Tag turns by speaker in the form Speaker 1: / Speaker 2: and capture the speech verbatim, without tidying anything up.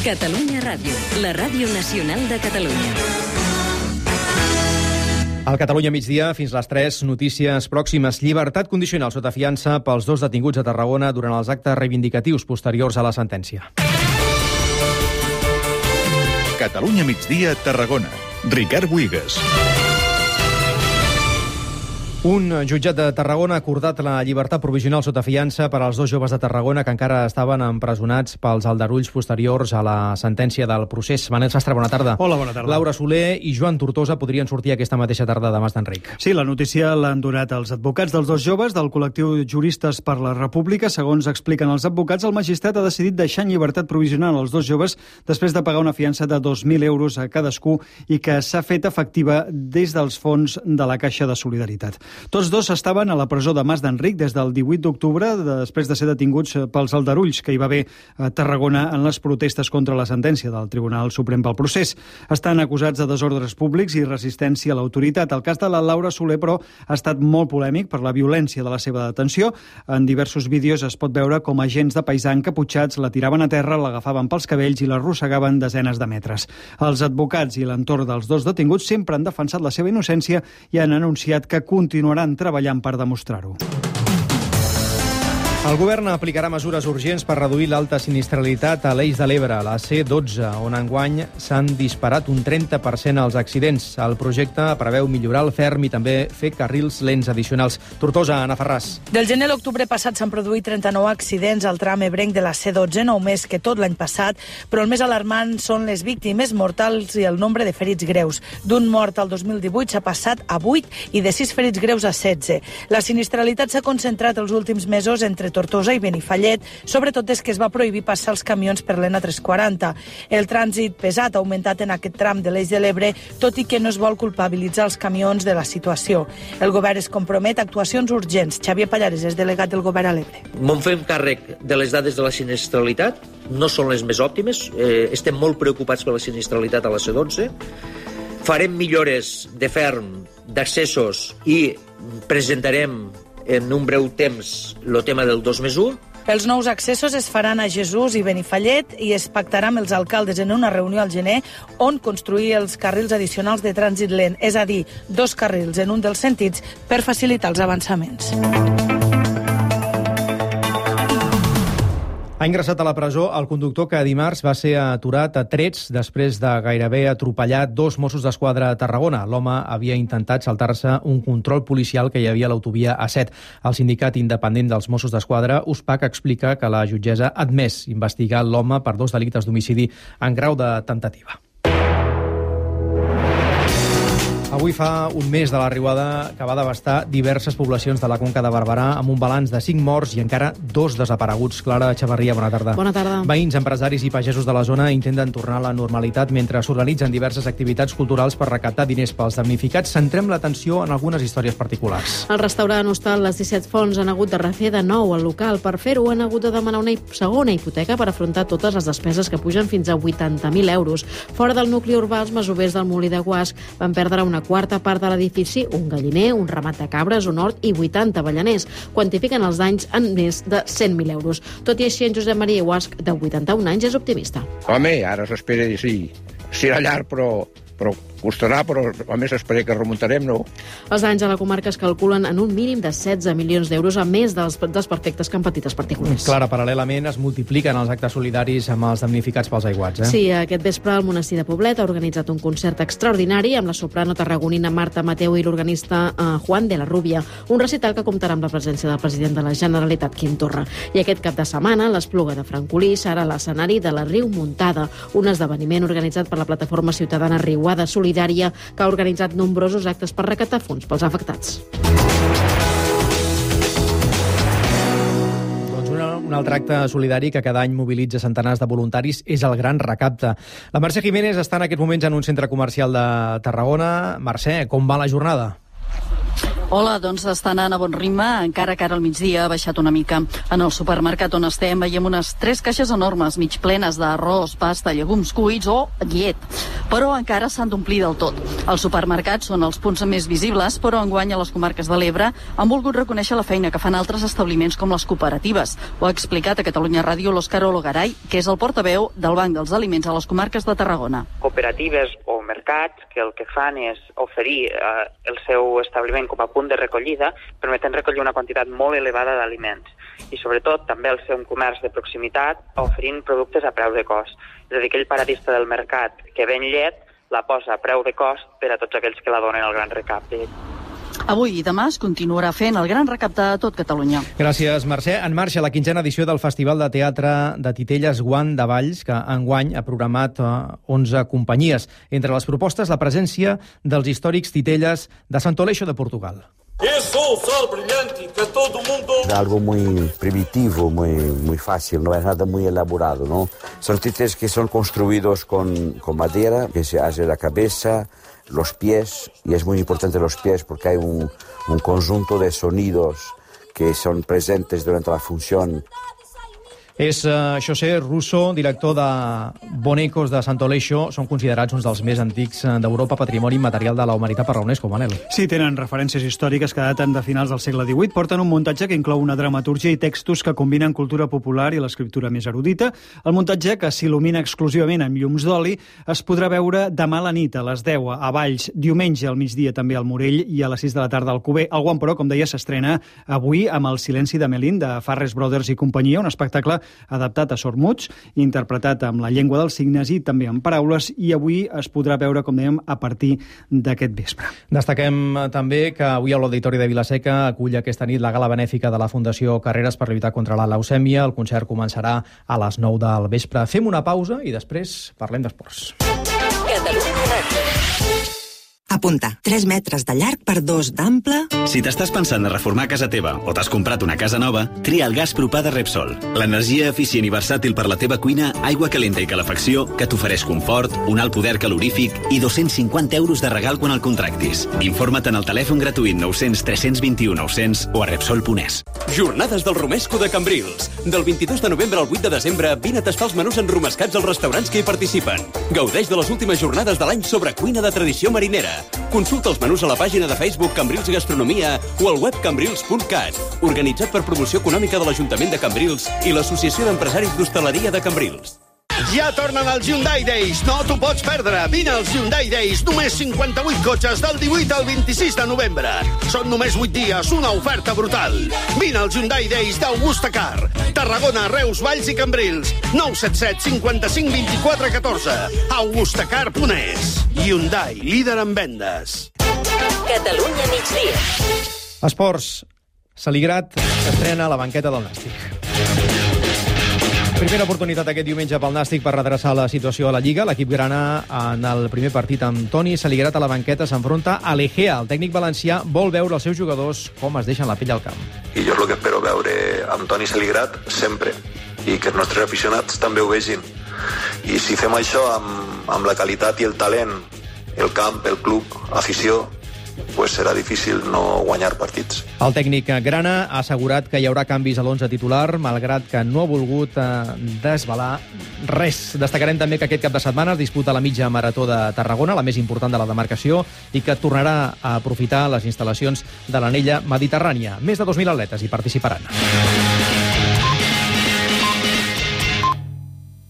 Speaker 1: Catalunya Ràdio, la ràdio nacional de Catalunya.
Speaker 2: Al Catalunya migdia, fins les tres, notícies pròximes. Llibertat condicional sota fiança pels dos detinguts a Tarragona durant els actes reivindicatius posteriors a la sentència.
Speaker 3: Catalunya migdia, Tarragona. Ricard Buigas.
Speaker 2: Un jutjat de Tarragona ha acordat la llibertat provisional sota fiança per als dos joves de Tarragona que encara estaven empresonats pels aldarulls posteriors a la sentència del procés. Manel Sastre, bona tarda.
Speaker 4: Hola, bona tarda.
Speaker 2: Laura Soler i Joan Tortosa podrien sortir aquesta mateixa tarda de Mas d'Enric.
Speaker 4: Sí, la notícia l'han donat els advocats dels dos joves del col·lectiu Juristes per la República. Segons expliquen els advocats, el magistrat ha decidit deixar en llibertat provisional els dos joves després de pagar una fiança de dos mil euros a cadascú i que s'ha fet efectiva des dels fons de la Caixa de Solidaritat. Tots dos estaven a la presó de Mas d'Enric des del divuit d'octubre, després de ser detinguts pels aldarulls que hi va haver a Tarragona en les protestes contra la sentència del Tribunal Suprem pel procés. Estan acusats de desordres públics i resistència a l'autoritat. El cas de la Laura Soler, però, ha estat molt polèmic per la violència de la seva detenció. En diversos vídeos es pot veure com agents de paisà encaputxats la tiraven a terra, l'agafaven pels cabells i l'arrossegaven desenes de metres. Els advocats i l'entorn dels dos detinguts sempre han defensat la seva innocència i han anunciat que continuaran treballant per demostrar-ho.
Speaker 2: El govern aplicarà mesures urgents per reduir l'alta sinistralitat a l'Eix de l'Ebre, la C dotze, on enguany s'han disparat un trenta per cent els accidents. El projecte preveu millorar el ferm i també fer carrils lents addicionals. Tortosa, Anna Ferràs.
Speaker 5: Del gener a l'octubre passat s'han produït trenta-nou accidents al tram ebrenc de la C dotze, nou més que tot l'any passat, però el més alarmant són les víctimes mortals i el nombre de ferits greus. D'un mort al dos mil divuit s'ha passat a vuit i de sis ferits greus a setze. La sinistralitat s'ha concentrat els últims mesos entre Tortosa i Benifallet, sobretot des que es va prohibir passar els camions per l'E N A tres quaranta. El trànsit pesat ha augmentat en aquest tram de l'Eix de l'Ebre, tot i que no es vol culpabilitzar els camions de la situació. El govern es compromet a actuacions urgents. Xavier Pallares és delegat del govern a l'Ebre.
Speaker 6: Me'n fem càrrec de les dades de la sinistralitat, no són les més òptimes, eh, estem molt preocupats per la sinistralitat a la C dotze, farem millores de ferm, d'accessos i presentarem en un breu temps el tema del dos més u.
Speaker 5: Els nous accessos es faran a Jesús i Benifallet i es pactarà amb els alcaldes en una reunió al gener on construir els carrils addicionals de trànsit lent, és a dir, dos carrils en un dels sentits per facilitar els avançaments.
Speaker 2: Ha ingressat a la presó el conductor que dimarts va ser aturat a trets després de gairebé atropellar dos Mossos d'Esquadra a Tarragona. L'home havia intentat saltar-se un control policial que hi havia a l'autovia A set. El sindicat independent dels Mossos d'Esquadra, USPAC, explica que la jutgessa ha admès investigar l'home per dos delictes d'homicidi en grau de temptativa. Avui fa un mes de la riuada que va devastar diverses poblacions de la Conca de Barberà amb un balanç de cinc morts i encara dos desapareguts. Clara Echevarria, bona tarda.
Speaker 7: Bona tarda.
Speaker 2: Veïns, empresaris i pagesos de la zona intenten tornar a la normalitat mentre s'organitzen diverses activitats culturals per recaptar diners pels damnificats. Centrem l'atenció en algunes històries particulars.
Speaker 7: El restaurant Hostal Les disset Fonts han hagut de refer de nou el local. Per fer-ho han hagut de demanar una segona hipoteca per afrontar totes les despeses que pugen fins a vuitanta mil euros. Fora del nucli urbà, els masovers del Molí de Guasc van perdre una quarta part de l'edifici, un galliner, un ramat de cabres, un hort i vuitanta avellaners. Quantifiquen els danys en més de cent mil euros. Tot i així, en Josep Maria Guasc, de vuitanta-un anys, és optimista.
Speaker 8: Home, ara s'espera, sí, serà llarg, però, però costarà, però a més espera que remuntarem, no?
Speaker 7: Els danys a la comarca es calculen en un mínim de setze milions d'euros, a més dels desperfectes que han patit els particulars.
Speaker 2: Clara, paral·lelament es multipliquen els actes solidaris amb els damnificats pels aiguats, eh?
Speaker 7: Sí, aquest vespre el monestir de Poblet ha organitzat un concert extraordinari amb la soprano tarragonina Marta Mateu i l'organista eh, Juan de la Rubia, un recital que comptarà amb la presència del president de la Generalitat, Quim Torra. I aquest cap de setmana, l'Espluga de Francolí serà l'escenari de la Riu Muntada, un esdeveniment organitzat per la plataforma ciutadana Riuada Solidària, que ha organitzat nombrosos actes per recaptar fons pels afectats.
Speaker 2: Doncs una, un altre acte solidari que cada any mobilitza centenars de voluntaris és el Gran Recapte. La Mercè Jiménez està en aquests moments en un centre comercial de Tarragona. Mercè, com va la jornada?
Speaker 9: Hola, doncs està anant a bon ritme, encara que ara al migdia ha baixat una mica. En el supermercat on estem veiem unes tres caixes enormes, mig plenes d'arròs, pasta, llegums cuits o llet. però encara s'han d'omplir del tot. Els supermercats són els punts més visibles, però enguany a les comarques de l'Ebre han volgut reconèixer la feina que fan altres establiments com les cooperatives. Ho ha explicat a Catalunya Ràdio l'Òscar Ologaray, que és el portaveu del Banc dels Aliments a les comarques de Tarragona.
Speaker 10: Cooperatives o mercats que el que fan és oferir eh, el seu establiment com a punt de recollida, permetent recollir una quantitat molt elevada d'aliments i sobretot també el seu comerç de proximitat oferint productes a preu de cost. És a dir, aquell paradista del mercat que ven llet la posa a preu de cost per a tots aquells que la donen al gran recapte.
Speaker 9: Avui i demà es continuarà fent el gran recapte a tot Catalunya.
Speaker 2: Gràcies, Mercè. En marxa la quinzena edició del Festival de Teatre de Titelles Guant de Valls, que enguany ha programat onze companyies. Entre les propostes, la presència dels històrics Titelles de Santoleixo de Portugal.
Speaker 11: Es un sol brillante que todo mundo...
Speaker 12: Es algo muy primitivo, muy, muy fácil, no es nada muy elaborado, ¿no? Son títeres que son construidos con, con madera, que se hace la cabeza, los pies, y es muy importante los pies porque hay un, un conjunto de sonidos que son presentes durante la función.
Speaker 2: És uh, José Russo, director de Bonecos de Santoleixo. Són considerats uns dels més antics d'Europa, patrimoni immaterial de la humanitat per la UNESCO, Manel.
Speaker 4: Sí, tenen referències històriques que daten de finals del segle divuit. Porten un muntatge que inclou una dramatúrgia i textos que combinen cultura popular i l'escriptura més erudita. El muntatge, que s'il·lumina exclusivament amb llums d'oli, es podrà veure demà a la nit, a les deu, a Valls, diumenge al migdia també al Morell i a les sis de la tarda al Cuber. El Guant, però, com deia, s'estrena avui amb El silenci de Melín, de Farres Brothers i companyia, un espectacle adaptat a sormuts, interpretat amb la llengua dels signes i també en paraules, i avui es podrà veure, com dèiem, a partir d'aquest vespre.
Speaker 2: Destaquem també que avui a l'Auditori de Vilaseca acull aquesta nit la gala benèfica de la Fundació Carreras per lluitar contra la leucèmia. El concert començarà a les nou del vespre. Fem una pausa i després parlem d'esports.
Speaker 1: Catalunya Ràdio.
Speaker 13: Apunta, tres metres de llarg per dos d'ample...
Speaker 14: Si t'estàs pensant de reformar casa teva o t'has comprat una casa nova, tria el gas propà de Repsol. L'energia eficient i versàtil per la teva cuina, aigua calenta i calefacció, que t'ofereix confort, un alt poder calorífic i dos-cents cinquanta euros de regal quan el contractis. Informa't en el telèfon gratuït nou cents tres cents vint u nou cents o a Repsol punt es.
Speaker 15: Jornades del Romesco de Cambrils. Del vint-i-dos de novembre al vuit de desembre, vine a tastar els menús enromescats als restaurants que hi participen. Gaudeix de les últimes jornades de l'any sobre cuina de tradició marinera. Consulta els menús a la pàgina de Facebook Cambrils Gastronomia o al web cambrils punt cat. Organitzat per Promoció Econòmica de l'Ajuntament de Cambrils i l'Associació d'Empresaris d'Hostaleria de Cambrils.
Speaker 16: Ja tornen els Hyundai Days, no t'ho pots perdre. Vine als Hyundai Days, només cinquanta-vuit cotxes del divuit al vint-i-sis de novembre. Són només vuit dies, una oferta brutal. Vine als Hyundai Days d'Augusta Car, Tarragona, Reus, Valls i Cambrils. nou set set cinquanta-cinc vint-i-quatre catorze. augustacar punt es. Hyundai, líder en vendes.
Speaker 1: Catalunya migdia.
Speaker 2: Esports. Saligrat s'estrena a la banqueta del Nàstic. Primera oportunitat aquest diumenge pel Nàstic per redreçar la situació a la Lliga. L'equip grana, en el primer partit amb Toni Saligrat a la banqueta, s'enfronta a l'Egea. El tècnic valencià vol veure els seus jugadors com es deixen la pell al camp.
Speaker 17: I jo és el que espero veure amb Toni Saligrat sempre, i que els nostres aficionats també ho vegin. I si fem això amb, amb la qualitat i el talent, el camp, el club, afició, pues serà difícil no guanyar partits.
Speaker 2: El tècnic grana ha assegurat que hi haurà canvis a l'onze titular, malgrat que no ha volgut eh, desvelar res. Destacarem també que aquest cap de setmana es disputa la mitja marató de Tarragona, la més important de la demarcació, i que tornarà a aprofitar les instal·lacions de l'anella mediterrània. Més de dos mil atletes hi participaran.